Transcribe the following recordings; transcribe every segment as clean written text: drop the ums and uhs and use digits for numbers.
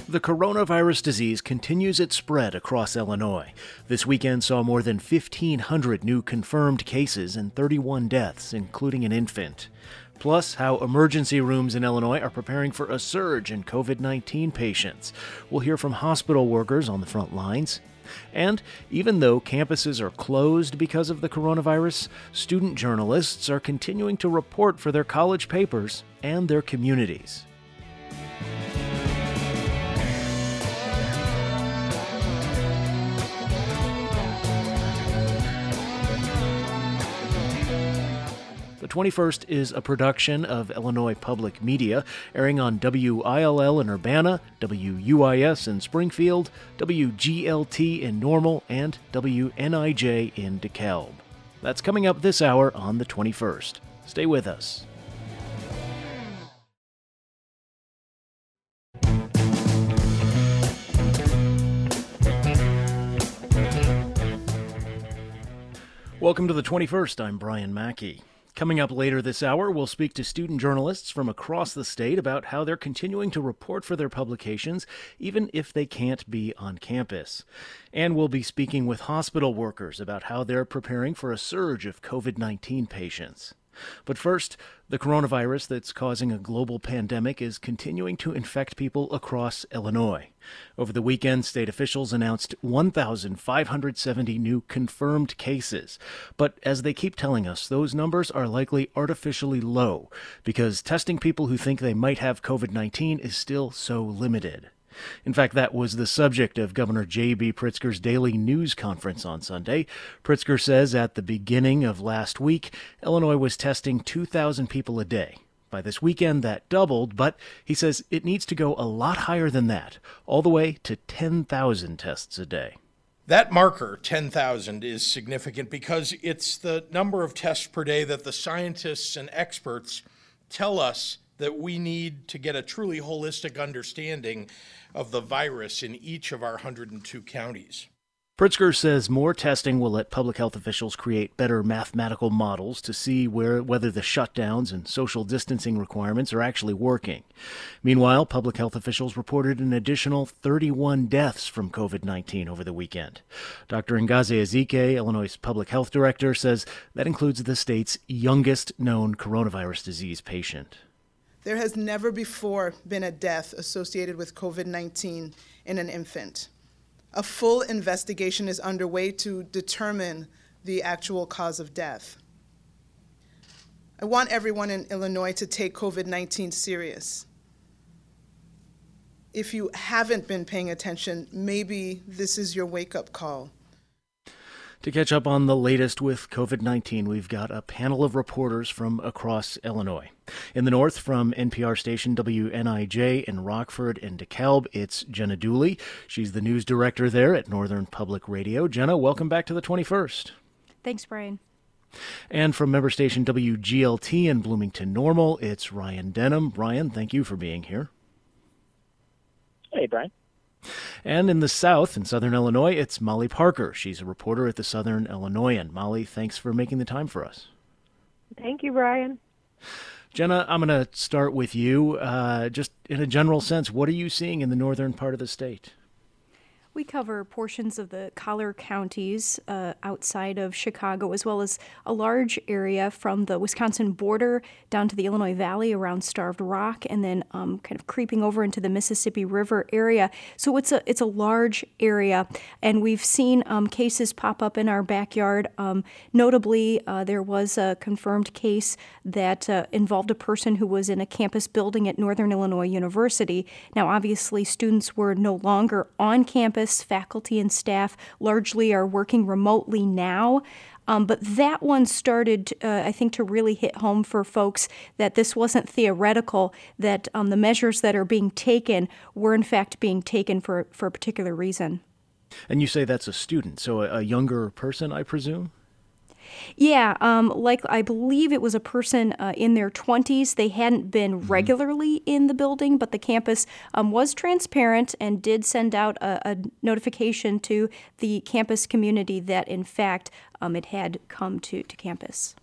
The coronavirus disease continues its spread across Illinois. This weekend saw more than 1,500 new confirmed cases and 31 deaths, including an infant. Plus, how emergency rooms in Illinois are preparing for a surge in COVID-19 patients. We'll hear from hospital workers on the front lines. And even though campuses are closed because of the coronavirus, student journalists are continuing to report for their college papers and their communities. The 21st is a production of Illinois Public Media, airing on WILL in Urbana, WUIS in Springfield, WGLT in Normal, and WNIJ in DeKalb. That's coming up this hour on the 21st. Stay with us. Welcome to the 21st. I'm Brian Mackey. Coming up later this hour, we'll speak to student journalists from across the state about how they're continuing to report for their publications, even if they can't be on campus. And we'll be speaking with hospital workers about how they're preparing for a surge of COVID-19 patients. But first, the coronavirus that's causing a global pandemic is continuing to infect people across Illinois. Over the weekend, state officials announced 1,570 new confirmed cases. But as they keep telling us, those numbers are likely artificially low because testing people who think they might have COVID-19 is still so limited. In fact, that was the subject of Governor J.B. Pritzker's daily news conference on Sunday. Pritzker says at the beginning of last week, Illinois was testing 2,000 people a day. By this weekend, that doubled, but he says it needs to go a lot higher than that, all the way to 10,000 tests a day. That marker, 10,000, is significant because it's the number of tests per day that the scientists and experts tell us that we need to get a truly holistic understanding of the virus in each of our 102 counties. Pritzker says more testing will let public health officials create better mathematical models to see whether the shutdowns and social distancing requirements are actually working. Meanwhile, public health officials reported an additional 31 deaths from COVID-19 over the weekend. Dr. Ngozi Ezike, Illinois' public health director, says that includes the state's youngest known coronavirus disease patient. There has never before been a death associated with COVID-19 in an infant. A full investigation is underway to determine the actual cause of death. I want everyone in Illinois to take COVID-19 serious. If you haven't been paying attention, maybe this is your wake-up call. To catch up on the latest with COVID-19, we've got a panel of reporters from across Illinois. In the north, from NPR station WNIJ in Rockford and DeKalb, it's Jenna Dooley. She's the news director there at Northern Public Radio. Jenna, welcome back to the 21st. Thanks, Brian. And from member station WGLT in Bloomington Normal, it's Ryan Denham. Ryan, thank you for being here. Hey, Brian. And in the south, in southern Illinois, it's Molly Parker. She's a reporter at the Southern Illinoisan. Molly, thanks for making the time for us. Thank you, Brian. Jenna, I'm going to start with you. Just in a general sense, what are you seeing in the northern part of the state? We cover portions of the collar counties outside of Chicago, as well as a large area from the Wisconsin border down to the Illinois Valley around Starved Rock, and then kind of creeping over into the Mississippi River area. So it's a large area, and we've seen cases pop up in our backyard. Notably, there was a confirmed case that involved a person who was in a campus building at Northern Illinois University. Now, obviously, students were no longer on campus. Faculty and staff largely are working remotely now. But that one started, I think, to really hit home for folks that this wasn't theoretical, that the measures that are being taken were, in fact, being taken for a particular reason. And you say that's a student, so a younger person, I presume? Yeah, like I believe it was a person in their 20s. They hadn't been regularly in the building, but the campus was transparent and did send out a notification to the campus community that, in fact, it had come to campus.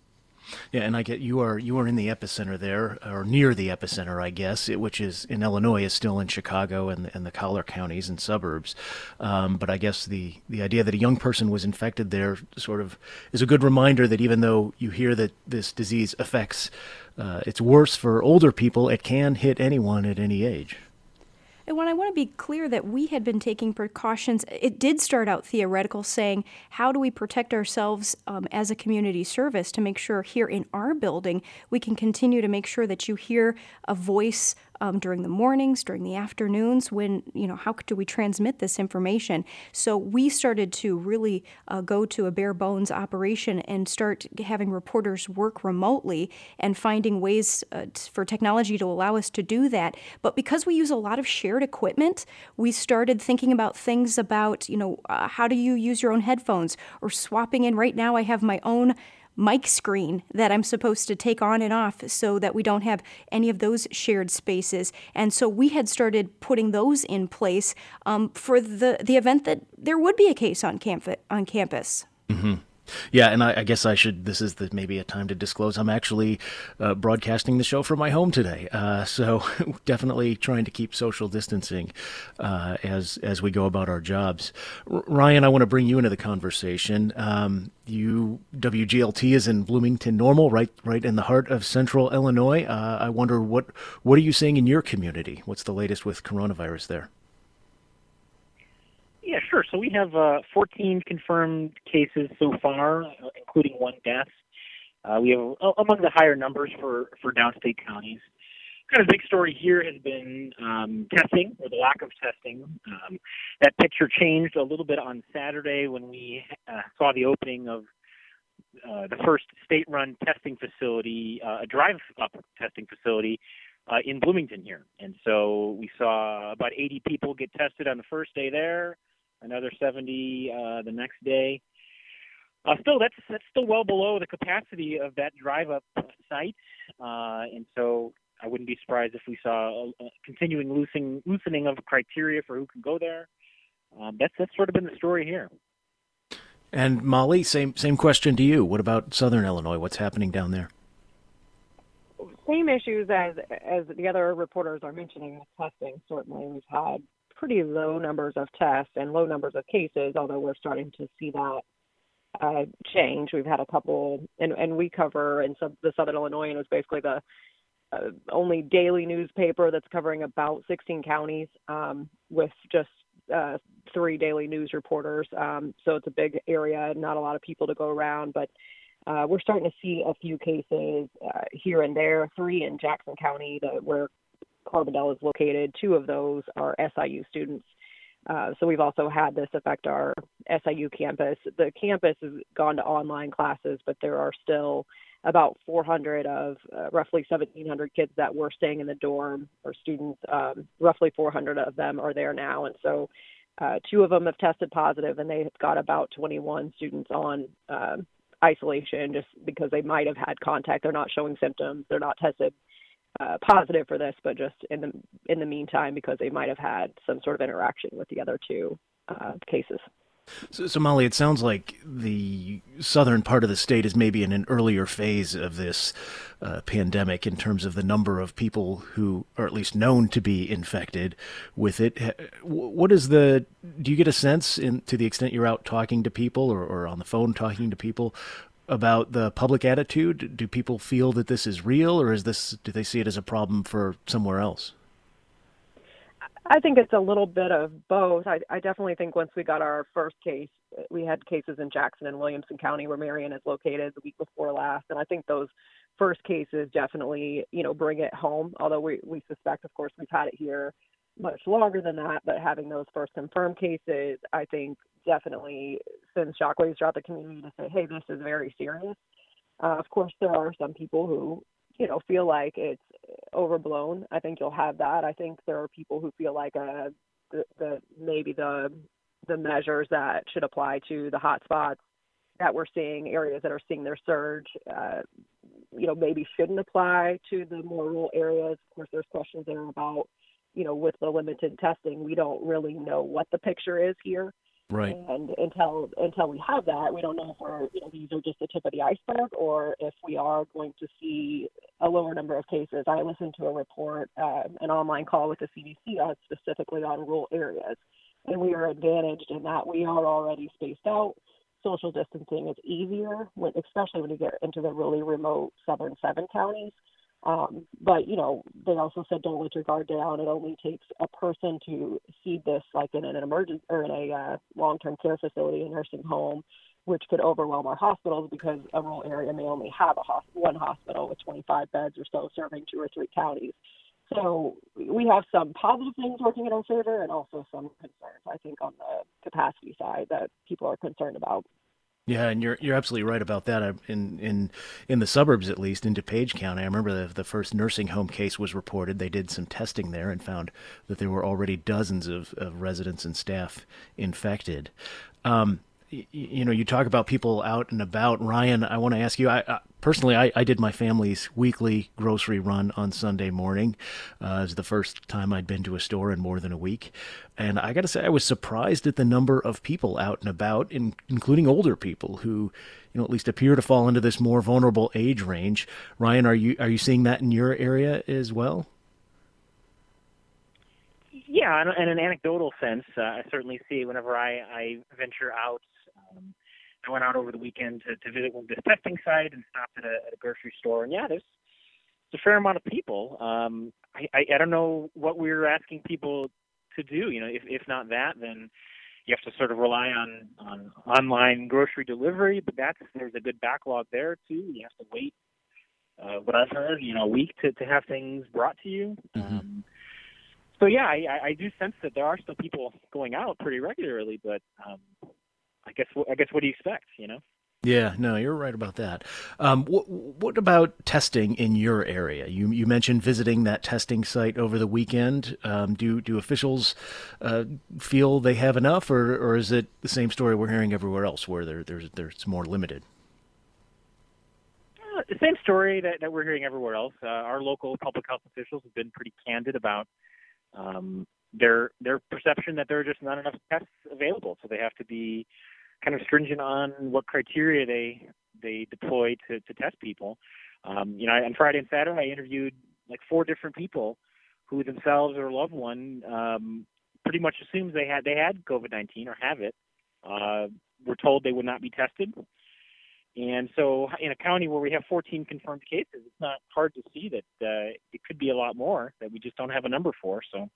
Yeah, and I get you are in the epicenter there, or near the epicenter, I guess, which is in Illinois, is still in Chicago and the collar counties and suburbs. But I guess the idea that a young person was infected there sort of is a good reminder that even though you hear that this disease affects, it's worse for older people, it can hit anyone at any age. And when I want to be clear that we had been taking precautions, it did start out theoretical, saying, how do we protect ourselves as a community service to make sure here in our building we can continue to make sure that you hear a voice during the mornings, during the afternoons, when, how do we transmit this information? So we started to really go to a bare bones operation and start having reporters work remotely and finding ways for technology to allow us to do that. But because we use a lot of shared equipment, we started thinking about things about, how do you use your own headphones, or swapping in. Right now I have my own mic screen that I'm supposed to take on and off so that we don't have any of those shared spaces. And so we had started putting those in place for the event that there would be a case on campus. Mm-hmm. Yeah, and I guess I should, this is maybe a time to disclose, I'm actually broadcasting the show from my home today. So definitely trying to keep social distancing as we go about our jobs. Ryan, I want to bring you into the conversation. WGLT is in Bloomington Normal, right in the heart of central Illinois. I wonder, what are you seeing in your community? What's the latest with coronavirus there? Yeah, sure. So we have 14 confirmed cases so far, including one death. We have among the higher numbers for downstate counties. Kind of big story here has been testing, or the lack of testing. That picture changed a little bit on Saturday when we saw the opening of the first state-run testing facility, a drive-up testing facility in Bloomington here. And so we saw about 80 people get tested on the first day there, another 70 the next day. Still, that's still well below the capacity of that drive-up site, and so I wouldn't be surprised if we saw a continuing loosening of criteria for who can go there. That's sort of been the story here. And Molly, same question to you. What about Southern Illinois? What's happening down there? Same issues as the other reporters are mentioning with testing. Certainly, we've had pretty low numbers of tests and low numbers of cases, although we're starting to see that change. We've had a couple, and we cover in the Southern Illinois, and it was basically the only daily newspaper that's covering about 16 counties with just 3 daily news reporters. So it's a big area, not a lot of people to go around, but we're starting to see a few cases here and there, 3 in Jackson County where Carbondale is located. 2 of those are SIU students. So we've also had this affect our SIU campus. The campus has gone to online classes, but there are still about 400 of roughly 1,700 kids that were staying in the dorm, or students. Roughly 400 of them are there now. And so 2 of them have tested positive, and they've got about 21 students on isolation just because they might have had contact. They're not showing symptoms. They're not tested positive for this, but just in the meantime, because they might have had some sort of interaction with the other 2 cases. So Molly, it sounds like the southern part of the state is maybe in an earlier phase of this pandemic in terms of the number of people who are at least known to be infected with it. Do you get a sense, to the extent you're out talking to people or on the phone talking to people, about the public attitude? Do people feel that this is real, or do they see it as a problem for somewhere else? I think it's a little bit of both. I definitely think once we got our first case, we had cases in Jackson and Williamson County, where Marion is located, the week before last. And I think those first cases definitely, bring it home. Although we suspect, of course, we've had it here much longer than that. But having those first confirmed cases, I think definitely sends shockwaves throughout the community to say, hey, this is very serious. Of course, there are some people who, feel like it's overblown. I think you'll have that. I think there are people who feel like maybe the measures that should apply to the hot spots that we're seeing, areas that are seeing their surge, maybe shouldn't apply to the more rural areas. Of course, there's questions there about, with the limited testing, we don't really know what the picture is here. Right. And until we have that, we don't know if these are just the tip of the iceberg or if we are going to see a lower number of cases. I listened to a report, an online call with the CDC specifically on rural areas, and we are advantaged in that we are already spaced out. Social distancing is easier, especially when you get into the really remote southern 7 counties. But they also said don't let your guard down. It only takes a person to see this, like in an emergency or in a long-term care facility, a nursing home, which could overwhelm our hospitals because a rural area may only have one hospital with 25 beds or so serving 2 or 3 counties. So we have some positive things working in our favor and also some concerns, I think, on the capacity side that people are concerned about. Yeah, and you're absolutely right about that. In the suburbs, at least in DuPage County, I remember the first nursing home case was reported. They did some testing there and found that there were already dozens of residents and staff infected. You talk about people out and about. Ryan, I want to ask you, personally, I did my family's weekly grocery run on Sunday morning. It was the first time I'd been to a store in more than a week. And I got to say, I was surprised at the number of people out and about, including older people who, at least appear to fall into this more vulnerable age range. Ryan, are you seeing that in your area as well? Yeah, in an anecdotal sense, I certainly see whenever I venture out. I went out over the weekend to visit this testing site and stopped at a grocery store. And there's a fair amount of people. I don't know what we're asking people to do. If not that, then you have to sort of rely on online grocery delivery. But there's a good backlog there too. You have to wait, what I've heard, a week to have things brought to you. Mm-hmm. So I do sense that there are still people going out pretty regularly, but I guess what do you expect? Yeah, no, you're right about that. What about testing in your area? You mentioned visiting that testing site over the weekend. Do officials feel they have enough, or is it the same story we're hearing everywhere else, where there's more limited? The same story that we're hearing everywhere else. Our local public health officials have been pretty candid about their perception that there are just not enough tests available, so they have to be kind of stringent on what criteria they deploy to test people. On Friday and Saturday, I interviewed like 4 different people who themselves or a loved one pretty much assumes they had COVID-19 or have it. Were told they would not be tested. And so in a county where we have 14 confirmed cases, it's not hard to see that it could be a lot more that we just don't have a number for. So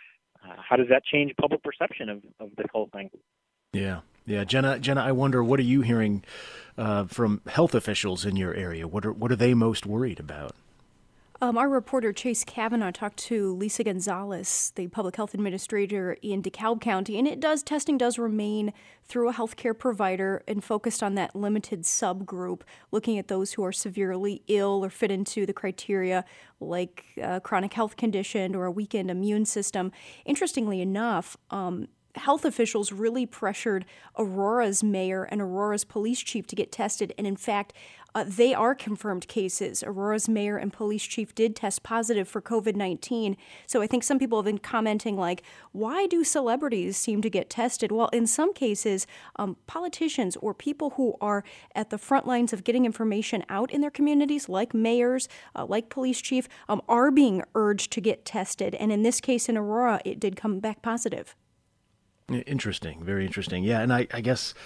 how does that change public perception of this whole thing? Yeah. Jenna, I wonder, what are you hearing from health officials in your area? What are they most worried about? Our reporter Chase Kavanaugh talked to Lisa Gonzalez, the public health administrator in DeKalb County, and testing does remain through a healthcare provider and focused on that limited subgroup, looking at those who are severely ill or fit into the criteria like a chronic health condition or a weakened immune system. Interestingly enough, health officials really pressured Aurora's mayor and Aurora's police chief to get tested. And in fact, they are confirmed cases. Aurora's mayor and police chief did test positive for COVID-19. So I think some people have been commenting like, why do celebrities seem to get tested? Well, in some cases, politicians or people who are at the front lines of getting information out in their communities, like mayors, like police chief, are being urged to get tested. And in this case in Aurora, it did come back positive. Interesting. Very interesting. Yeah. And I guess,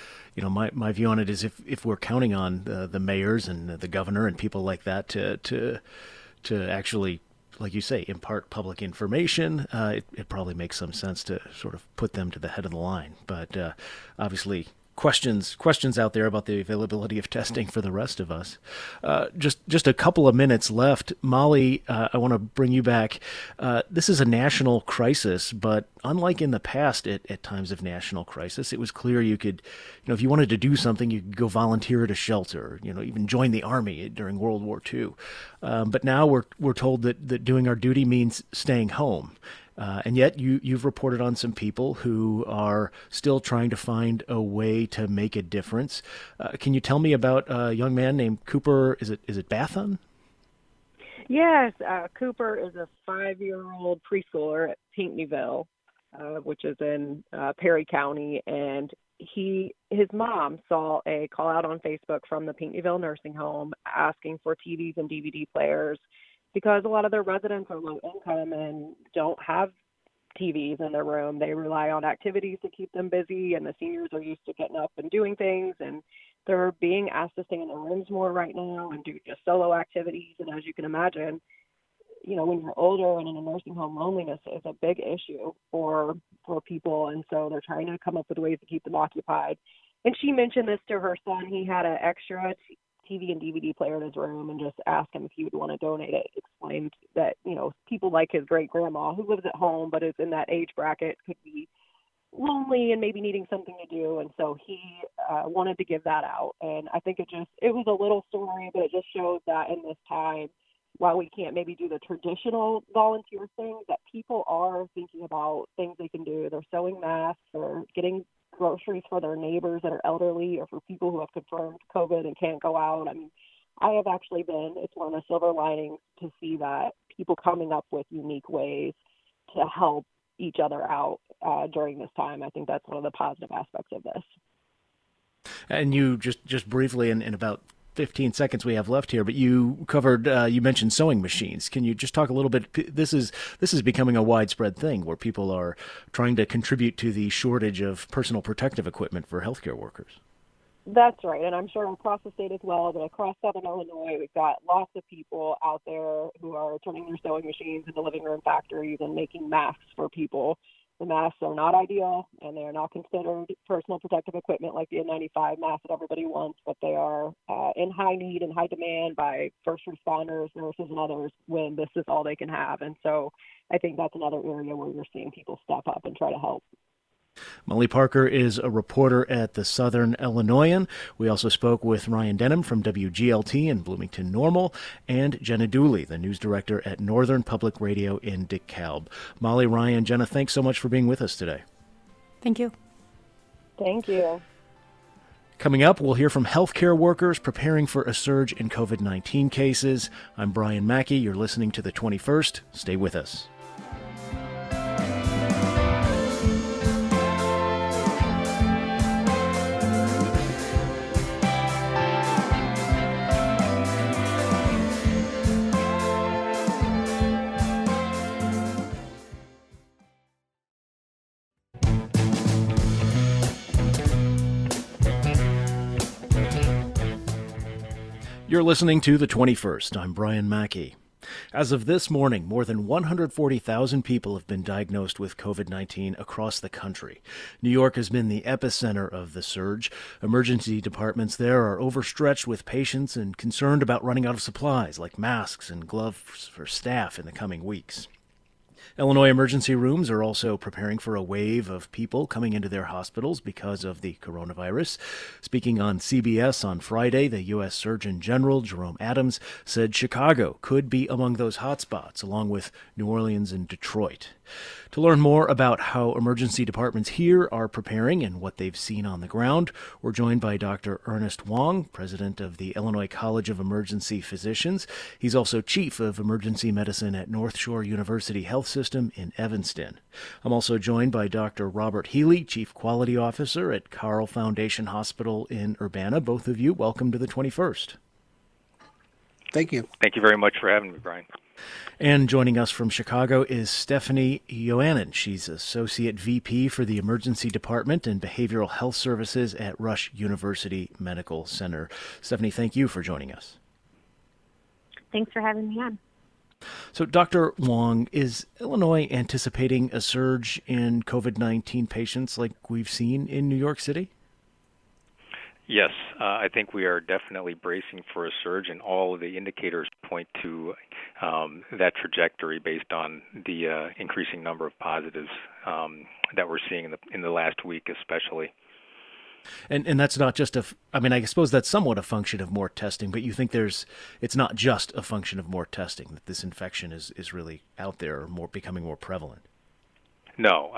my view on it is if we're counting on the mayors and the governor and people like that to actually, like you say, impart public information, it probably makes some sense to sort of put them to the head of the line. But obviously, questions out there about the availability of testing for the rest of us. Just a couple of minutes left. Molly, I want to bring you back. This is a national crisis, but unlike in the past at times of national crisis, it was clear you could, if you wanted to do something, you could go volunteer at a shelter, even join the army during World War II. But now we're told that doing our duty means staying home. And yet you've reported on some people who are still trying to find a way to make a difference. Can you tell me about a young man named Cooper? Is it Bathun? Yes, Cooper is a 5-year-old preschooler at Pinckneyville. which is in Perry County, and his mom saw a call out on Facebook from the Pinckneyville nursing home asking for TVs and DVD players because a lot of their residents are low income and don't have TVs in their room. They rely on activities to keep them busy, and the seniors are used to getting up and doing things, and they're being asked to stay in their rooms more right now and do just solo activities. And as you can imagine, when you're older and in a nursing home, loneliness is a big issue for people. And so they're trying to come up with ways to keep them occupied. And she mentioned this to her son. He had an extra TV and DVD player in his room and just asked him if he would want to donate it. Explained that, people like his great grandma who lives at home but is in that age bracket could be lonely and maybe needing something to do. And so he wanted to give that out. And I think it was a little story, but it just shows that in this time, while we can't maybe do the traditional volunteer thing, that people are thinking about things they can do. They're sewing masks or getting groceries for their neighbors that are elderly or for people who have confirmed COVID and can't go out. I mean, I have actually it's one of the silver linings to see that people coming up with unique ways to help each other out during this time. I think that's one of the positive aspects of this. And you just briefly, in about 15 seconds we have left here, but you covered, you mentioned sewing machines. Can you just talk a little bit? This is becoming a widespread thing where people are trying to contribute to the shortage of personal protective equipment for healthcare workers. That's right. And I'm sure across the state as well, but across Southern Illinois, we've got lots of people out there who are turning their sewing machines into living room factories and making masks for people. The masks are not ideal, and they are not considered personal protective equipment like the N95 mask that everybody wants, but they are in high need and high demand by first responders, nurses, and others when this is all they can have. And so I think that's another area where you're seeing people step up and try to help. Molly Parker is a reporter at the Southern Illinoisan. We also spoke with Ryan Denham from WGLT in Bloomington Normal and Jenna Dooley, the news director at Northern Public Radio in DeKalb. Molly, Ryan, Jenna, thanks so much for being with us today. Thank you. Thank you. Coming up, we'll hear from healthcare workers preparing for a surge in COVID-19 cases. I'm Brian Mackey. You're listening to The 21st. Stay with us. You're listening to The 21st. I'm Brian Mackey. As of this morning, more than 140,000 people have been diagnosed with COVID-19 across the country. New York has been the epicenter of the surge. Emergency departments there are overstretched with patients and concerned about running out of supplies like masks and gloves for staff in the coming weeks. Illinois emergency rooms are also preparing for a wave of people coming into their hospitals because of the coronavirus. Speaking on CBS on Friday, the U.S. Surgeon General Jerome Adams said Chicago could be among those hotspots, along with New Orleans and Detroit. To learn more about how emergency departments here are preparing and what they've seen on the ground, we're joined by Dr. Ernest Wong, president of the Illinois College of Emergency Physicians. He's also chief of emergency medicine at North Shore University Health System in Evanston. I'm also joined by Dr. Robert Healy, chief quality officer at Carle Foundation Hospital in Urbana. Both of you, welcome to the 21st. Thank you. Thank you very much for having me, Brian. And joining us from Chicago is Stephanie Ioannan. She's Associate VP for the Emergency Department and Behavioral Health Services at Rush University Medical Center. Stephanie, thank you for joining us. Thanks for having me on. So, Dr. Wong, is Illinois anticipating a surge in COVID-19 patients like we've seen in New York City? Yes, I think we are definitely bracing for a surge, and all of the indicators point to that trajectory based on the increasing number of positives that we're seeing in the last week especially. And that's not just I suppose that's somewhat a function of more testing, but you think it's not just a function of more testing, that this infection is really out there or becoming more prevalent? No,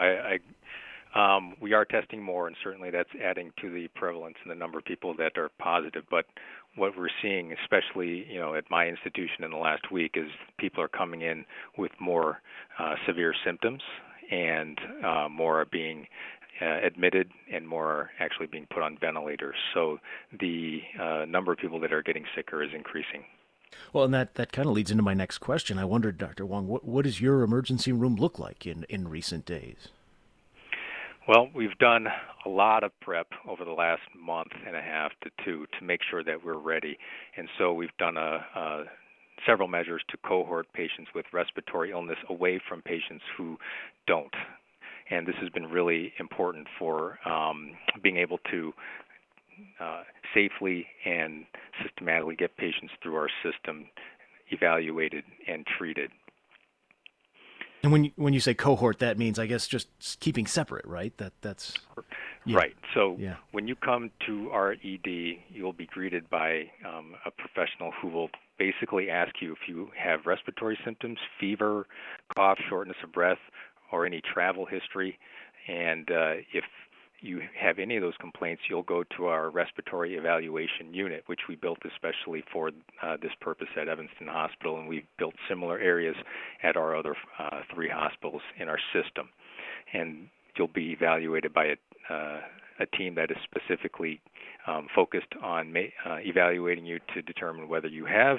we are testing more, and certainly that's adding to the prevalence and the number of people that are positive. But what we're seeing, especially at my institution in the last week, is people are coming in with more severe symptoms, and more are being admitted, and more are actually being put on ventilators. So the number of people that are getting sicker is increasing. Well, and that kind of leads into my next question. I wondered, Dr. Wong, what does your emergency room look like in recent days? Well, we've done a lot of prep over the last month and a half to two to make sure that we're ready. And so we've done several measures to cohort patients with respiratory illness away from patients who don't. And this has been really important for being able to safely and systematically get patients through our system, evaluated and treated. And when you say cohort, that means, I guess, just keeping separate, right? That's yeah. Right. So yeah. When you come to our ED, you'll be greeted by a professional who will basically ask you if you have respiratory symptoms, fever, cough, shortness of breath, or any travel history. And if you have any of those complaints, you'll go to our respiratory evaluation unit, which we built especially for this purpose at Evanston Hospital, and we've built similar areas at our other 3 hospitals in our system. And you'll be evaluated by a team that is specifically focused on evaluating you to determine whether you have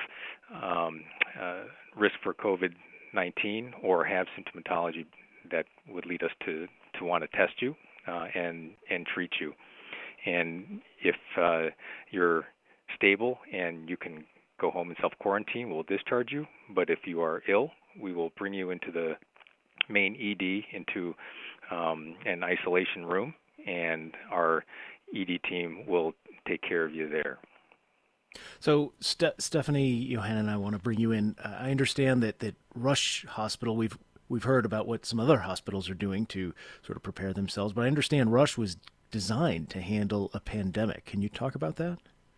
risk for COVID-19 or have symptomatology that would lead us to want to test you and treat you. And if you're stable and you can go home and self-quarantine, we'll discharge you. But if you are ill, we will bring you into the main ED, into an isolation room, and our ED team will take care of you there. So, Stephanie, Johanna, I want to bring you in. I understand that Rush Hospital, we've heard about what some other hospitals are doing to sort of prepare themselves, but I understand Rush was designed to handle a pandemic. Can you talk about that?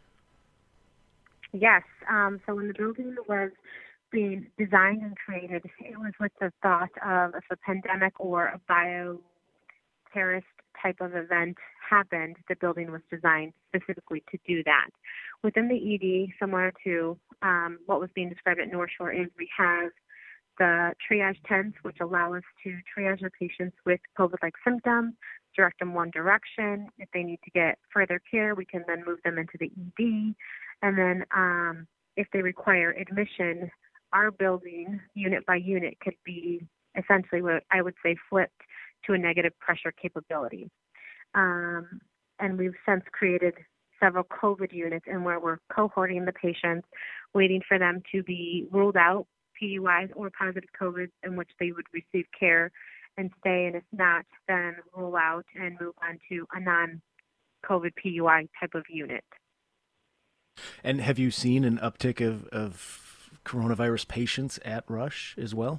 Yes. So when the building was being designed and created, it was with the thought of if a pandemic or a bioterrorist type of event happened, the building was designed specifically to do that. Within the ED, similar to what was being described at North Shore, is we have the triage tents, which allow us to triage our patients with COVID-like symptoms, direct them one direction. If they need to get further care, we can then move them into the ED. And then if they require admission, our building, unit by unit, could be essentially what I would say flipped to a negative pressure capability. And we've since created several COVID units and where we're cohorting the patients, waiting for them to be ruled out, PUIs or positive COVID, in which they would receive care and stay, and if not, then rule out and move on to a non-COVID PUI type of unit. And have you seen an uptick of coronavirus patients at Rush as well?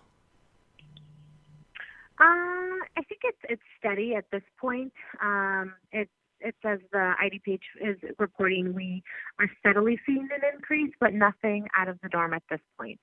I think it's steady at this point. It's as the IDPH is reporting, we are steadily seeing an increase, but nothing out of the norm at this point.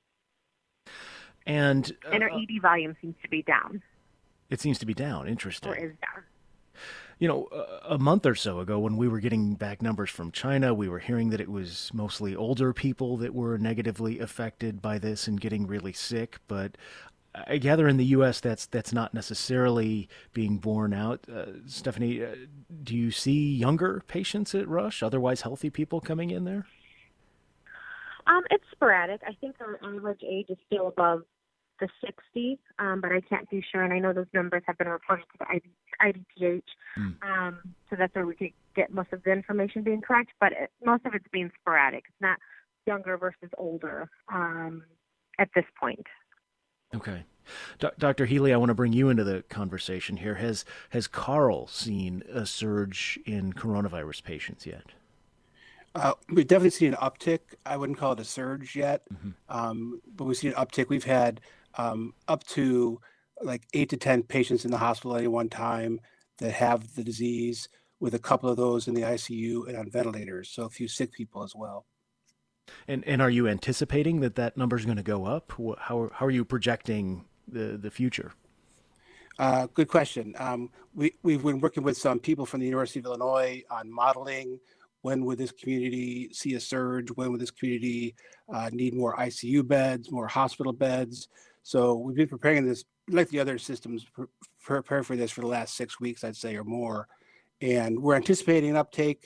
And our ED volume seems to be down. It seems to be down. Interesting. Or is down. You know, a month or so ago when we were getting back numbers from China, we were hearing that it was mostly older people that were negatively affected by this and getting really sick. But I gather in the U.S. that's not necessarily being borne out. Stephanie, do you see younger patients at Rush, otherwise healthy people coming in there? It's sporadic. I think our average age is still above the 60, but I can't be sure. And I know those numbers have been reported to the IDPH, so that's where we could get most of the information being correct. But most of it's being sporadic. It's not younger versus older at this point. Okay. Dr. Healy, I want to bring you into the conversation here. Has Carl seen a surge in coronavirus patients yet? We've definitely seen an uptick. I wouldn't call it a surge yet, but we've seen an uptick. We've had up to like 8 to 10 patients in the hospital at any one time that have the disease, with a couple of those in the ICU and on ventilators, so a few sick people as well. And are you anticipating that number is going to go up? How are you projecting the future? Good question. We've been working with some people from the University of Illinois on modeling. When would this community see a surge? When would this community need more ICU beds, more hospital beds? So we've been preparing this like the other systems, prepare for this for the last 6 weeks, I'd say, or more. And we're anticipating an uptake.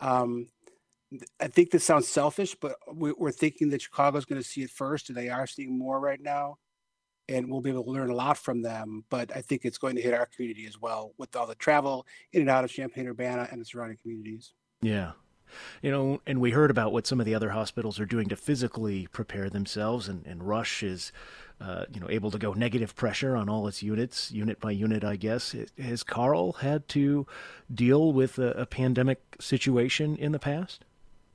I think this sounds selfish, but we're thinking that Chicago's going to see it first, and they are seeing more right now. And we'll be able to learn a lot from them. But I think it's going to hit our community as well with all the travel in and out of Champaign-Urbana and the surrounding communities. Yeah. And we heard about what some of the other hospitals are doing to physically prepare themselves, and Rush is, able to go negative pressure on all its units, unit by unit, I guess. Has Carle had to deal with a pandemic situation in the past?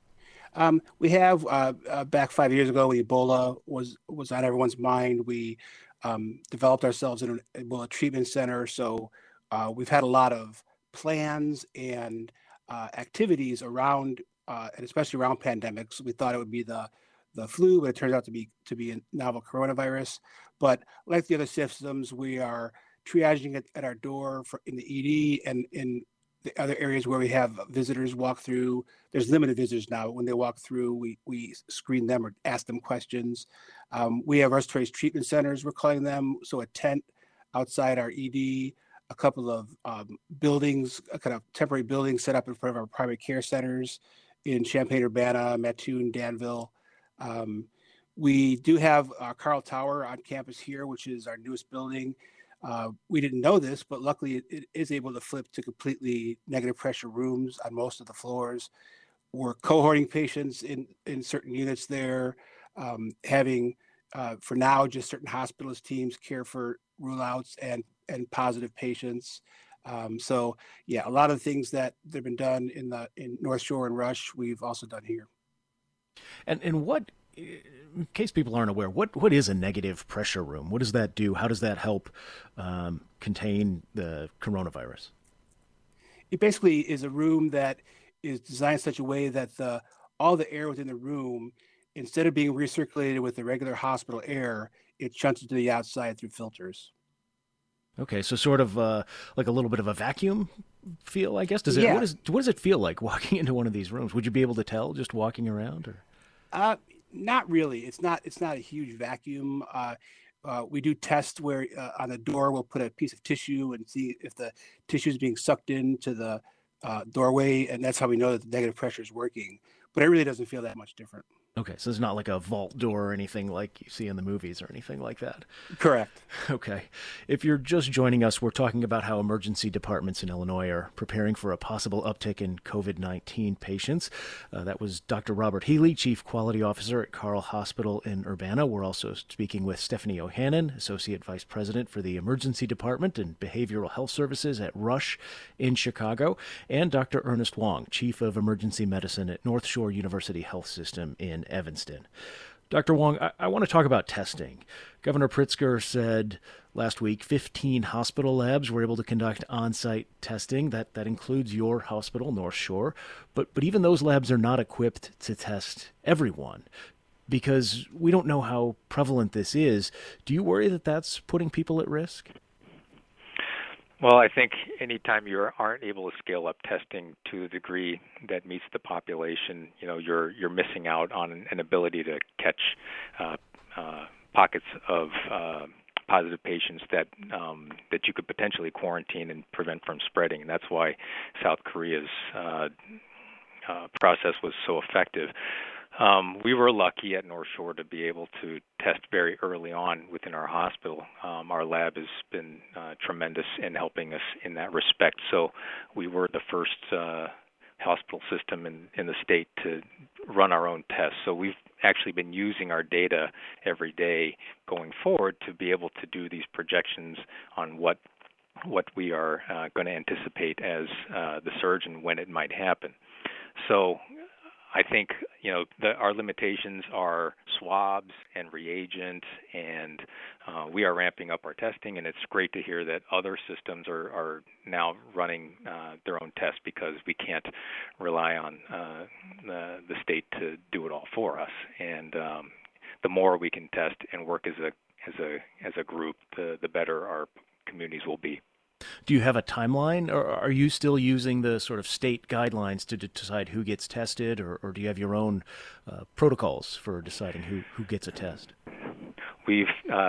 We have back 5 years ago when Ebola was on everyone's mind. We developed ourselves in an Ebola treatment center. So we've had a lot of plans and activities around, and especially around pandemics. We thought it would be the flu, but it turns out to be a novel coronavirus. But like the other systems, we are triaging it at our door in the ED and in the other areas where we have visitors walk through. There's limited visitors now. When they walk through, we screen them or ask them questions. We have respiratory treatment centers, we're calling them. So a tent outside our ED, a couple of buildings, a kind of temporary buildings set up in front of our primary care centers in Champaign-Urbana, Mattoon, Danville. We do have our Carle Tower on campus here, which is our newest building. We didn't know this, but luckily it is able to flip to completely negative pressure rooms on most of the floors. We're cohorting patients in certain units there, having, for now, just certain hospitalist teams care for rule-outs and positive patients. So, yeah, a lot of things that have been done in North Shore and Rush, we've also done here. And what, in case people aren't aware, what is a negative pressure room? What does that do? How does that help contain the coronavirus? It basically is a room that is designed in such a way that all the air within the room, instead of being recirculated with the regular hospital air, it shunts to the outside through filters. Okay, so sort of like a little bit of a vacuum feel, I guess. Yeah. What does it feel like walking into one of these rooms? Would you be able to tell just walking around? Or? Not really. It's not a huge vacuum. We do test where on the door we'll put a piece of tissue and see if the tissue is being sucked into the doorway, and that's how we know that the negative pressure is working. But it really doesn't feel that much different. Okay, so it's not like a vault door or anything like you see in the movies or anything like that. Correct. Okay. If you're just joining us, we're talking about how emergency departments in Illinois are preparing for a possible uptick in COVID-19 patients. That was Dr. Robert Healy, Chief Quality Officer at Carle Hospital in Urbana. We're also speaking with Stephanie O'Hannon, Associate Vice President for the Emergency Department and Behavioral Health Services at Rush in Chicago, and Dr. Ernest Wong, Chief of Emergency Medicine at North Shore University Health System in Evanston. Dr. Wong, I want to talk about testing. Governor Pritzker said last week 15 hospital labs were able to conduct on-site testing. That includes your hospital, North Shore. But even those labs are not equipped to test everyone because we don't know how prevalent this is. Do you worry that that's putting people at risk? Well, I think anytime you aren't able to scale up testing to a degree that meets the population, you're missing out on an ability to catch pockets of positive patients that you could potentially quarantine and prevent from spreading. And that's why South Korea's process was so effective. We were lucky at North Shore to be able to test very early on within our hospital. Our lab has been tremendous in helping us in that respect. So we were the first hospital system in the state to run our own tests. So we've actually been using our data every day going forward to be able to do these projections on what we are going to anticipate as the surge and when it might happen. So I think our limitations are swabs and reagent, and we are ramping up our testing. And it's great to hear that other systems are now running their own tests because we can't rely on the state to do it all for us. And the more we can test and work as a group, the better our communities will be. Do you have a timeline, or are you still using the sort of state guidelines to decide who gets tested, or do you have your own protocols for deciding who gets a test? We've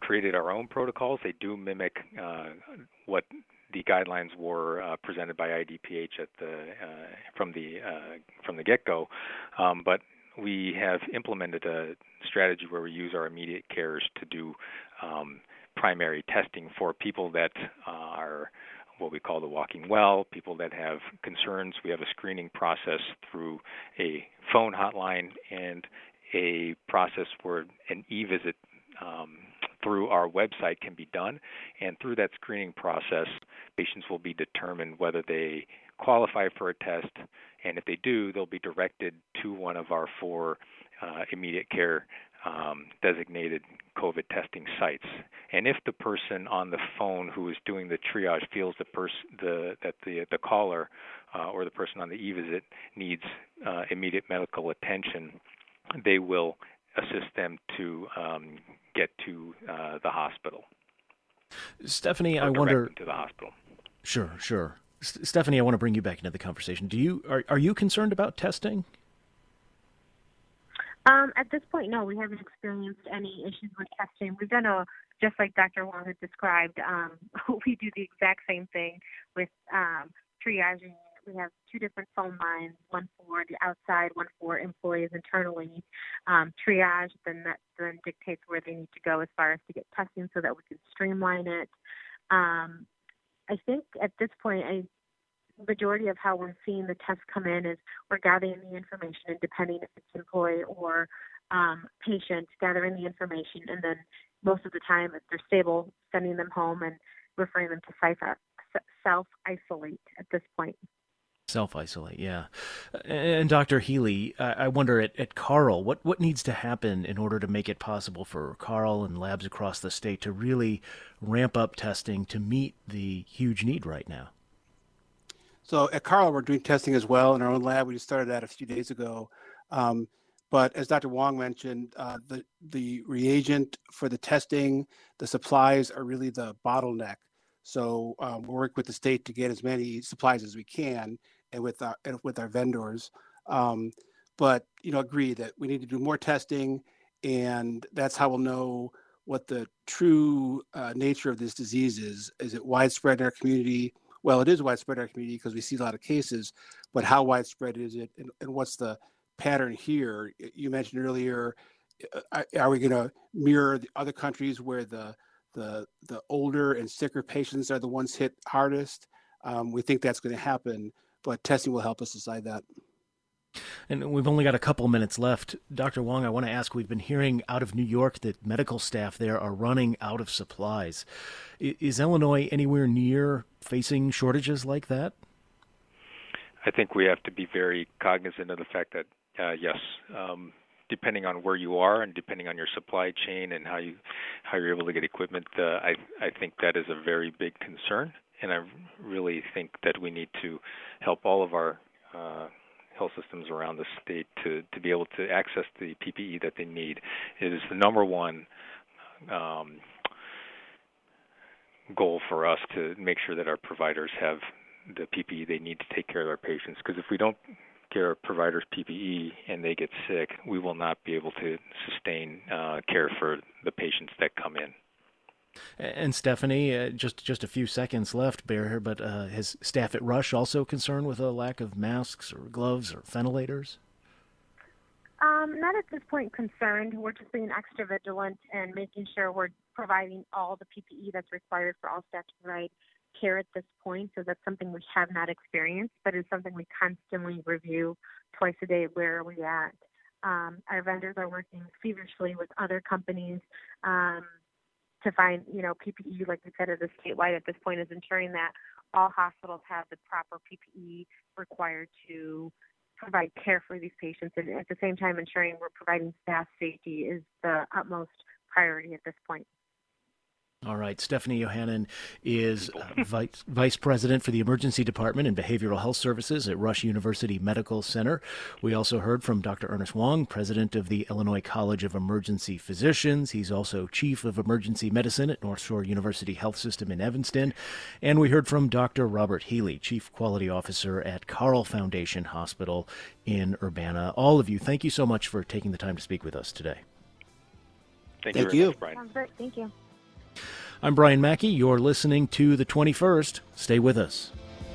created our own protocols. They do mimic what the guidelines were presented by IDPH from the get-go, but we have implemented a strategy where we use our immediate cares to do primary testing for people that are what we call the walking well, people that have concerns. We have a screening process through a phone hotline and a process where an e-visit through our website can be done. And through that screening process, patients will be determined whether they qualify for a test, and if they do, they'll be directed to one of our 4 immediate care designated COVID testing sites. And if the person on the phone who is doing the triage feels that the caller or the person on the e-visit needs immediate medical attention, they will assist them to get to the hospital. Stephanie, I wonder. To the hospital. Sure. Stephanie, I want to bring you back into the conversation. Are you concerned about testing? At this point, no, we haven't experienced any issues with testing. We've done just like Dr. Wong had described, we do the exact same thing with triaging. We have 2 different phone lines, one for the outside, one for employees internally. Triage then dictates where they need to go as far as to get testing so that we can streamline it. I think at this point, majority of how we're seeing the tests come in is we're gathering the information, and depending if it's employee or patient, gathering the information, and then most of the time, if they're stable, sending them home and referring them to self-isolate at this point. Self-isolate, yeah. And Dr. Healy, I wonder at Carle, what needs to happen in order to make it possible for Carle and labs across the state to really ramp up testing to meet the huge need right now? So at Carle, we're doing testing as well in our own lab. We just started that a few days ago. But as Dr. Wong mentioned, the reagent for the testing, the supplies are really the bottleneck. So we work with the state to get as many supplies as we can, and with our vendors. But agree that we need to do more testing, and that's how we'll know what the true nature of this disease is. Is it widespread in our community? Well, it is widespread in our community because we see a lot of cases, but how widespread is it, and what's the pattern here? You mentioned earlier, are we going to mirror the other countries where the older and sicker patients are the ones hit hardest? We think that's going to happen, but testing will help us decide that. And we've only got a couple minutes left. Dr. Wong, I want to ask, we've been hearing out of New York that medical staff there are running out of supplies. Is Illinois anywhere near facing shortages like that? I think we have to be very cognizant of the fact that, yes, depending on where you are and depending on your supply chain and how you're able to get equipment, I think that is a very big concern. And I really think that we need to help all of our health systems around the state to be able to access the PPE that they need. It is the number one goal for us to make sure that our providers have the PPE they need to take care of our patients. Because if we don't get our providers PPE and they get sick, we will not be able to sustain care for the patients that come in. And Stephanie, just a few seconds left, Bear, but has staff at Rush also concerned with a lack of masks or gloves or ventilators? Not at this point concerned. We're just being extra vigilant and making sure we're providing all the PPE that's required for all staff to provide care at this point. So that's something we have not experienced, but it's something we constantly review twice a day. Where are we at? Our vendors are working feverishly with other companies to find, PPE, like we said, it is statewide at this point, is ensuring that all hospitals have the proper PPE required to provide care for these patients. And at the same time, ensuring we're providing staff safety is the utmost priority at this point. All right. Stephanie Yohannan is Vice President for the Emergency Department and Behavioral Health Services at Rush University Medical Center. We also heard from Dr. Ernest Wong, President of the Illinois College of Emergency Physicians. He's also Chief of Emergency Medicine at North Shore University Health System in Evanston. And we heard from Dr. Robert Healy, Chief Quality Officer at Carle Foundation Hospital in Urbana. All of you, thank you so much for taking the time to speak with us today. Thank you very much, Brian. Sounds great. Thank you. I'm Brian Mackey. You're listening to The 21st. Stay with us.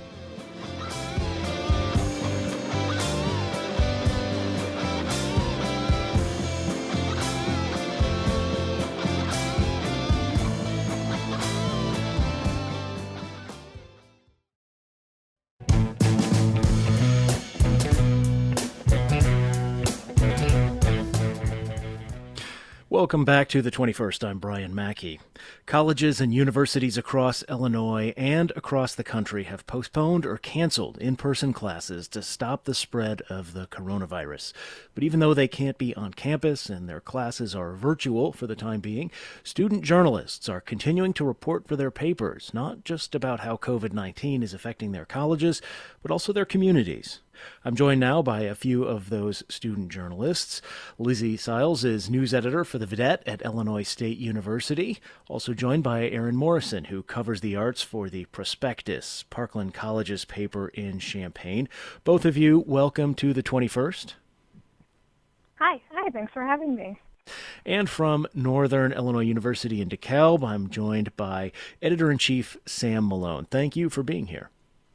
Welcome back to The 21st. I'm Brian Mackey. Colleges and universities across Illinois and across the country have postponed or canceled in-person classes to stop the spread of the coronavirus. But even though they can't be on campus and their classes are virtual for the time being, student journalists are continuing to report for their papers, not just about how COVID-19 is affecting their colleges, but also their communities. I'm joined now by a few of those student journalists. Lizzie Siles is news editor for The Vidette at Illinois State University. Also joined by Aaron Morrison, who covers the arts for the Prospectus, Parkland College's paper in Champaign. Both of you, welcome to The 21st. Hi, thanks for having me. And from Northern Illinois University in DeKalb, I'm joined by Editor-in-Chief Sam Malone. Thank you for being here.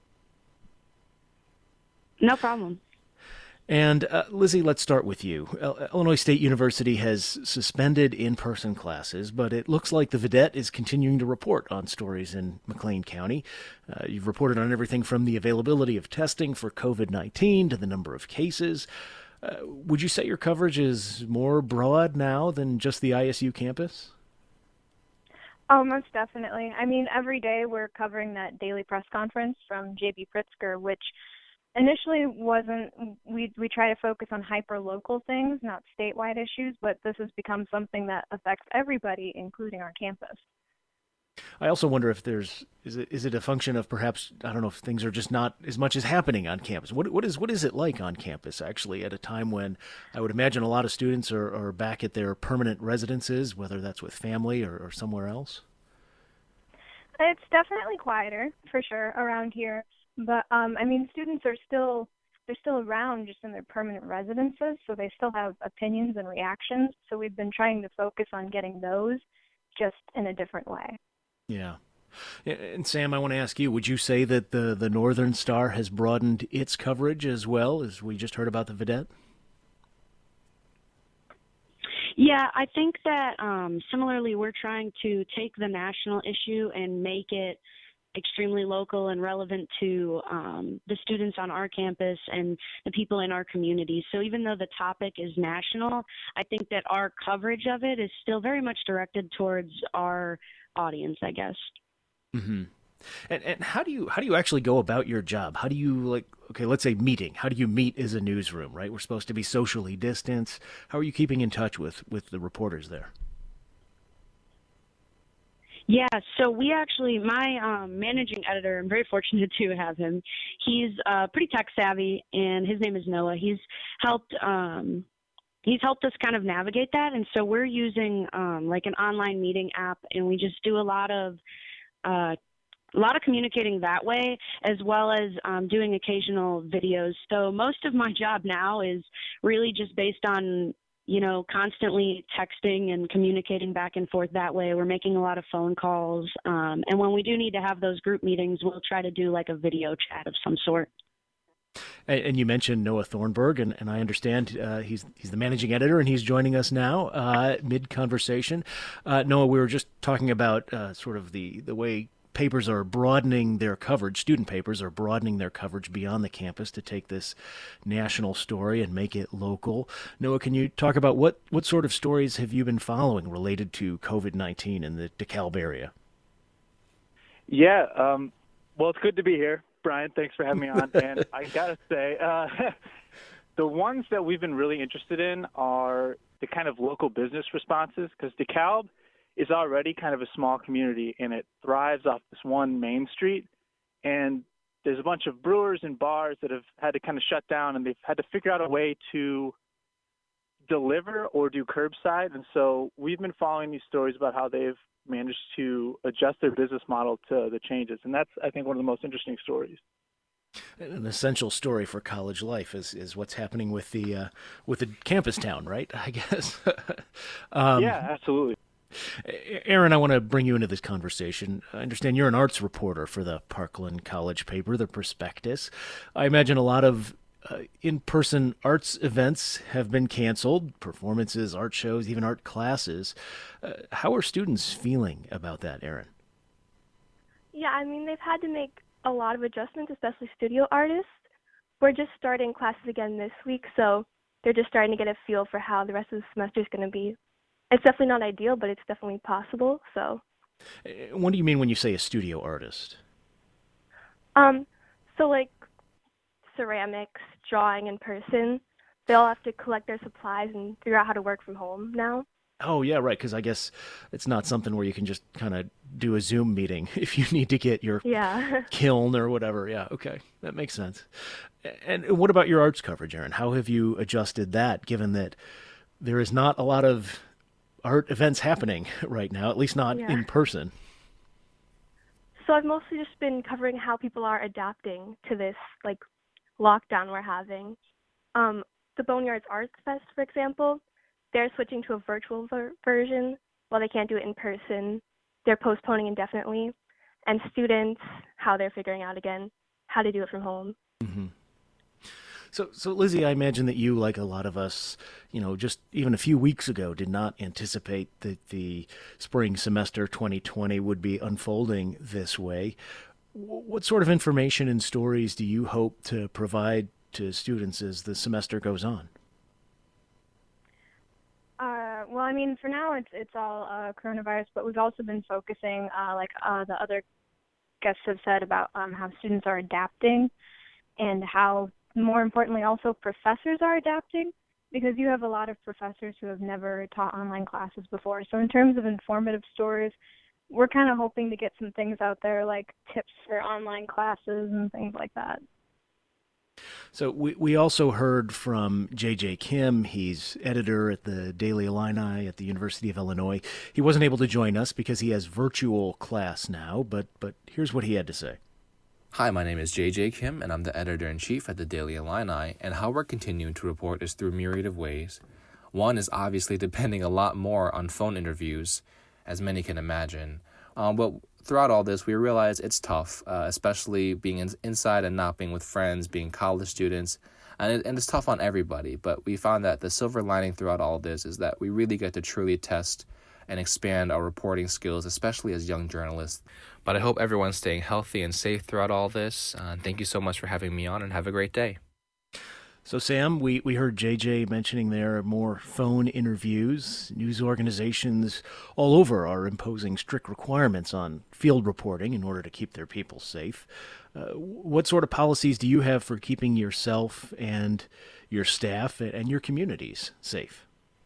No problem. And Lizzie, let's start with you. Illinois State University has suspended in-person classes, but it looks like the Vidette is continuing to report on stories in McLean County. You've reported on everything from the availability of testing for COVID-19 to the number of cases. Would you say your coverage is more broad now than just the ISU campus? Oh, most definitely. I mean, every day we're covering that daily press conference from J.B. Pritzker, which initially wasn't, we try to focus on hyper-local things, not statewide issues, but this has become something that affects everybody, including our campus. I also wonder if is it a function of perhaps, I don't know, if things are just not as much as happening on campus. What is it like on campus, actually, at a time when I would imagine a lot of students are back at their permanent residences, whether that's with family or somewhere else? It's definitely quieter, for sure, around here. But, I mean, students are still around just in their permanent residences, so they still have opinions and reactions. So we've been trying to focus on getting those just in a different way. Yeah. And Sam, I want to ask you, would you say that the Northern Star has broadened its coverage as well, as we just heard about the Vidette? Yeah, I think that similarly we're trying to take the national issue and make it extremely local and relevant to the students on our campus and the people in our community. So even though the topic is national, I think that our coverage of it is still very much directed towards our audience, I guess. Mm-hmm. And how do you actually go about your job? How do you, let's say meeting. How do you meet as a newsroom, right? We're supposed to be socially distanced. How are you keeping in touch with the reporters there? Yeah, so we actually, my managing editor, I'm very fortunate to have him. He's pretty tech savvy, and his name is Noah. He's helped us kind of navigate that, and so we're using like an online meeting app, and we just do a lot of communicating that way, as well as doing occasional videos. So most of my job now is really just based on, constantly texting and communicating back and forth that way. We're making a lot of phone calls. And when we do need to have those group meetings, we'll try to do like a video chat of some sort. And you mentioned Noah Thornburg, and I understand he's the managing editor, and he's joining us now mid-conversation. Noah, we were just talking about sort of the way papers are broadening their coverage, student papers are broadening their coverage beyond the campus to take this national story and make it local. Noah, can you talk about what sort of stories have you been following related to COVID-19 in the DeKalb area? Yeah, well, it's good to be here, Brian. Thanks for having me on. And I got to say, the ones that we've been really interested in are the kind of local business responses, because DeKalb is already kind of a small community, and it thrives off this one main street. And there's a bunch of brewers and bars that have had to kind of shut down, and they've had to figure out a way to deliver or do curbside. And so we've been following these stories about how they've managed to adjust their business model to the changes. And that's, I think, one of the most interesting stories. An essential story for college life is what's happening with the campus town, right? I guess. Yeah, absolutely. Aaron, I want to bring you into this conversation. I understand you're an arts reporter for the Parkland College paper, The Prospectus. I imagine a lot of in-person arts events have been canceled, performances, art shows, even art classes. How are students feeling about that, Aaron? Yeah, I mean, they've had to make a lot of adjustments, especially studio artists. We're just starting classes again this week, so they're just starting to get a feel for how the rest of the semester is going to be. It's definitely not ideal, but it's definitely possible. So, what do you mean when you say a studio artist? So like ceramics, drawing in person, they all have to collect their supplies and figure out how to work from home now. Oh, yeah, right, because I guess it's not something where you can just kind of do a Zoom meeting if you need to get your kiln or whatever. Yeah, okay, that makes sense. And what about your arts coverage, Aaron? How have you adjusted that, given that there is not a lot of art events happening right now, at least not in person? So I've mostly just been covering how people are adapting to this, like, lockdown we're having. The Boneyards Arts Fest, for example, they're switching to a virtual version while they can't do it in person. They're postponing indefinitely. And students, how they're figuring out again how to do it from home. Mm-hmm. So Lizzie, I imagine that you, like a lot of us, just even a few weeks ago, did not anticipate that the spring semester 2020 would be unfolding this way. What sort of information and stories do you hope to provide to students as the semester goes on? Well, I mean, for now it's all coronavirus, but we've also been focusing, the other guests have said, about how students are adapting and how, more importantly, also professors are adapting, because you have a lot of professors who have never taught online classes before. So in terms of informative stories, we're kind of hoping to get some things out there like tips for online classes and things like that. So we also heard from J.J. Kim. He's editor at the Daily Illini at the University of Illinois. He wasn't able to join us because he has virtual class now, but here's what he had to say. Hi, my name is J.J. Kim, and I'm the editor-in-chief at the Daily Illini, and how we're continuing to report is through a myriad of ways. One is obviously depending a lot more on phone interviews, as many can imagine. But throughout all this, we realize it's tough, especially being inside and not being with friends, being college students, and it's tough on everybody. But we found that the silver lining throughout all this is that we really get to truly test and expand our reporting skills, especially as young journalists. But I hope everyone's staying healthy and safe throughout all this. Thank you so much for having me on, and have a great day. So, Sam, we heard JJ mentioning there are more phone interviews. News organizations all over are imposing strict requirements on field reporting in order to keep their people safe. What sort of policies do you have for keeping yourself and your staff and your communities safe?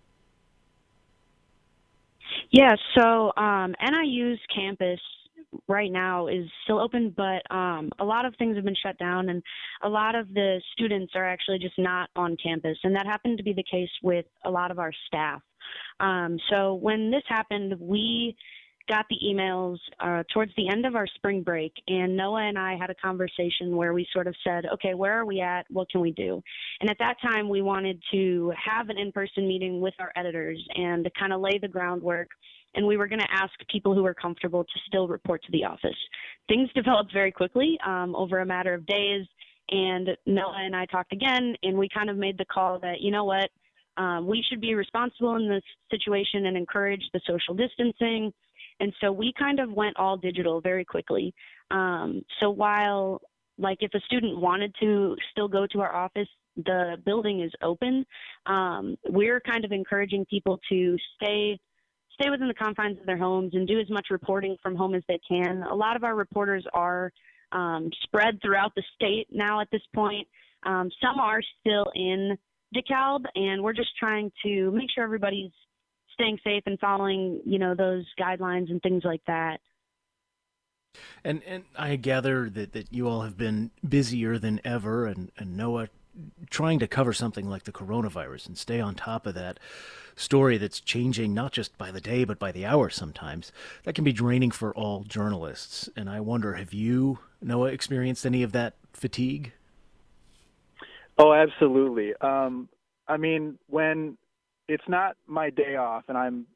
Yeah, so NIU's campus right now is still open, but a lot of things have been shut down, and a lot of the students are actually just not on campus, and that happened to be the case with a lot of our staff. So when this happened, we got the emails towards the end of our spring break, and Noah and I had a conversation where we sort of said, okay, where are we at? What can we do? And at that time, we wanted to have an in-person meeting with our editors and to kind of lay the groundwork, and we were going to ask people who were comfortable to still report to the office. Things developed very quickly over a matter of days, and Noah and I talked again, and we kind of made the call that, you know what, we should be responsible in this situation and encourage the social distancing. And so we kind of went all digital very quickly. So while, like, if a student wanted to still go to our office, the building is open, we're kind of encouraging people to stay within the confines of their homes and do as much reporting from home as they can. A lot of our reporters are spread throughout the state now at this point. Some are still in DeKalb, and we're just trying to make sure everybody's staying safe and following, those guidelines and things like that. And I gather that you all have been busier than ever, and Noah, trying to cover something like the coronavirus and stay on top of that story that's changing not just by the day but by the hour sometimes. That can be draining for all journalists. And I wonder, have you, Noah, experienced any of that fatigue? Oh, absolutely. I mean, when it's not my day off and I'm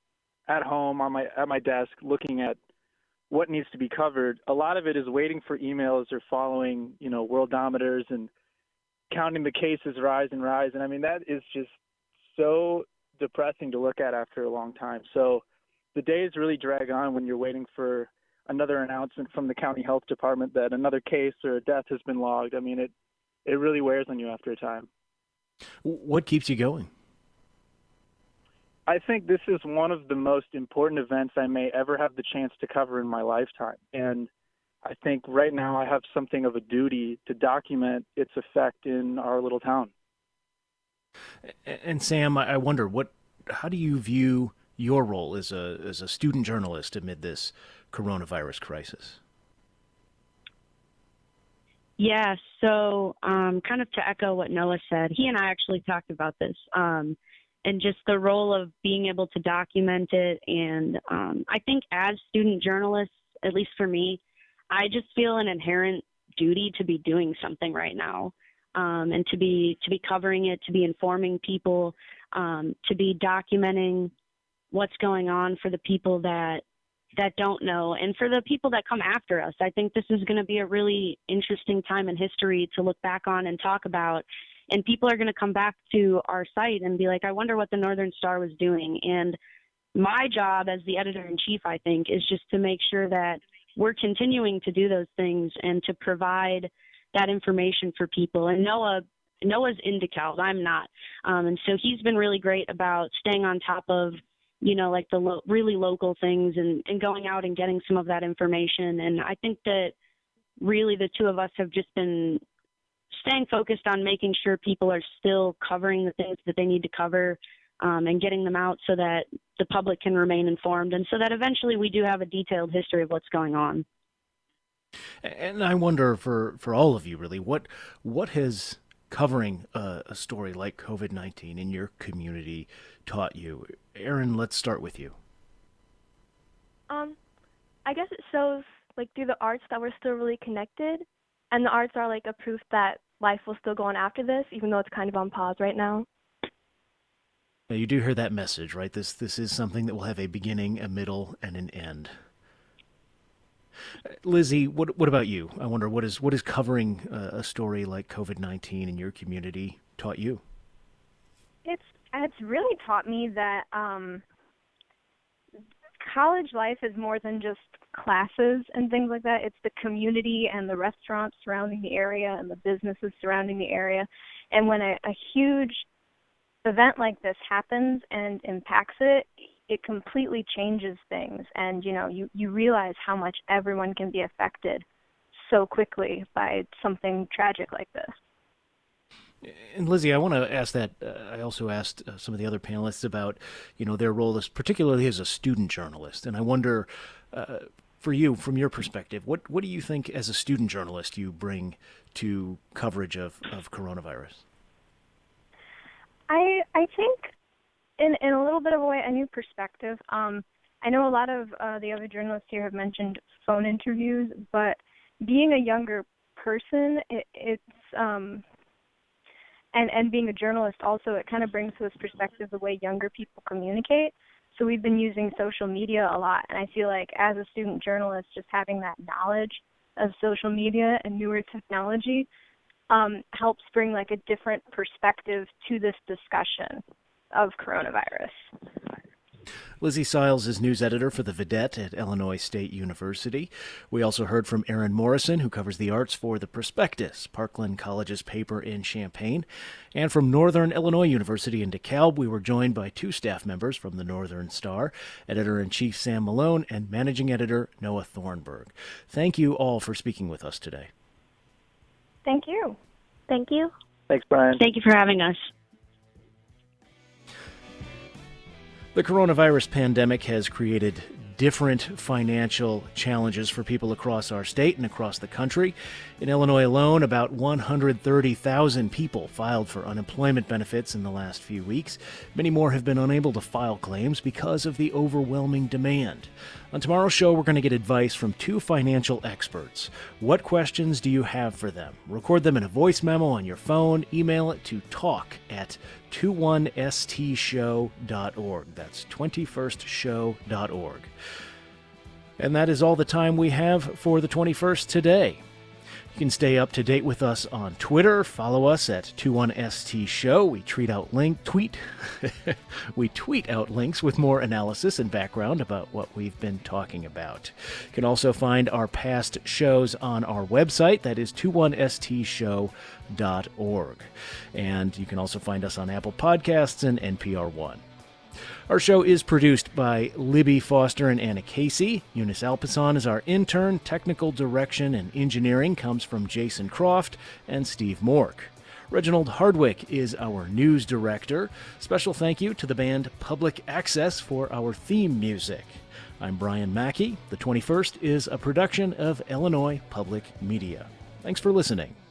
at home at my desk looking at what needs to be covered. A lot of it is waiting for emails or following, worldometers and counting the cases rise and rise. And I mean, that is just so depressing to look at after a long time. So the days really drag on when you're waiting for another announcement from the county health department that another case or a death has been logged. I mean, it really wears on you after a time. What keeps you going? I think this is one of the most important events I may ever have the chance to cover in my lifetime. And I think right now I have something of a duty to document its effect in our little town. And Sam, I wonder, how do you view your role as a student journalist amid this coronavirus crisis? Yeah, so kind of to echo what Noah said, he and I actually talked about this, and just the role of being able to document it. And I think as student journalists, at least for me, I just feel an inherent duty to be doing something right now, and to be covering it, to be informing people, to be documenting what's going on for the people that don't know, and for the people that come after us. I think this is going to be a really interesting time in history to look back on and talk about, and people are going to come back to our site and be like, I wonder what the Northern Star was doing. And my job as the editor-in-chief, I think, is just to make sure that we're continuing to do those things and to provide that information for people. And Noah's in DeKalb, I'm not. And so he's been really great about staying on top of, like the really local things and going out and getting some of that information. And I think that really the two of us have just been staying focused on making sure people are still covering the things that they need to cover, and getting them out so that the public can remain informed, and so that eventually we do have a detailed history of what's going on. And I wonder for all of you, really, what has covering a story like COVID-19 in your community taught you? Erin, let's start with you. I guess it shows, through the arts that we're still really connected, and the arts are a proof that life will still go on after this, even though it's kind of on pause right now. Now, you do hear that message, right? This is something that will have a beginning, a middle, and an end. Lizzie, what about you? I wonder, what is covering a story like COVID-19 in your community taught you? It's really taught me that college life is more than just classes and things like that. It's the community and the restaurants surrounding the area and the businesses surrounding the area. And when a huge event like this happens and impacts it, it completely changes things. And, you realize how much everyone can be affected so quickly by something tragic like this. And Lizzie, I want to ask that. I also asked some of the other panelists about, their role particularly as a student journalist. And I wonder, for you, from your perspective, what do you think as a student journalist you bring to coverage of coronavirus? I think in a little bit of a way, a new perspective. I know a lot of the other journalists here have mentioned phone interviews, but being a younger person, it's and being a journalist also, it kind of brings to this perspective the way younger people communicate. So we've been using social media a lot, and I feel like as a student journalist, just having that knowledge of social media and newer technology helps bring a different perspective to this discussion of coronavirus. Lizzie Siles is news editor for The Vidette at Illinois State University. We also heard from Erin Morrison, who covers the arts for The Prospectus, Parkland College's paper in Champaign. And from Northern Illinois University in DeKalb, we were joined by two staff members from the Northern Star, Editor-in-Chief Sam Malone and Managing Editor Noah Thornburg. Thank you all for speaking with us today. Thank you. Thank you. Thanks, Brian. Thank you for having us. The coronavirus pandemic has created different financial challenges for people across our state and across the country. In Illinois alone, about 130,000 people filed for unemployment benefits in the last few weeks. Many more have been unable to file claims because of the overwhelming demand. On tomorrow's show, we're going to get advice from two financial experts. What questions do you have for them? Record them in a voice memo on your phone. Email it to talk@21stshow.org. That's 21stshow.org. And that is all the time we have for the 21st today. You can stay up to date with us on Twitter. Follow us at 21stshow. We tweet out links with more analysis and background about what we've been talking about. You can also find our past shows on our website. That is 21stshow.org. And you can also find us on Apple Podcasts and NPR One. Our show is produced by Libby Foster and Anna Casey. Eunice Alpison is our intern. Technical direction and engineering comes from Jason Croft and Steve Mork. Reginald Hardwick is our news director. Special thank you to the band Public Access for our theme music. I'm Brian Mackey. The 21st is a production of Illinois Public Media. Thanks for listening.